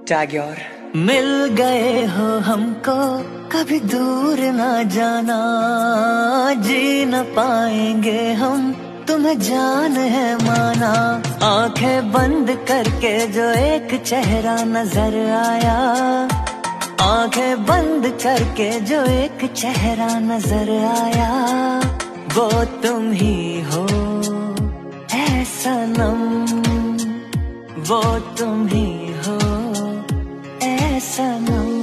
टैग्योर। मिल गए हो हमको, कभी दूर ना जाना, जी न पाएंगे हम, तुम्हें जान है माना। आंखें बंद करके जो एक चेहरा नजर आया, आंखें बंद करके जो एक चेहरा नजर आया, वो तुम ही हो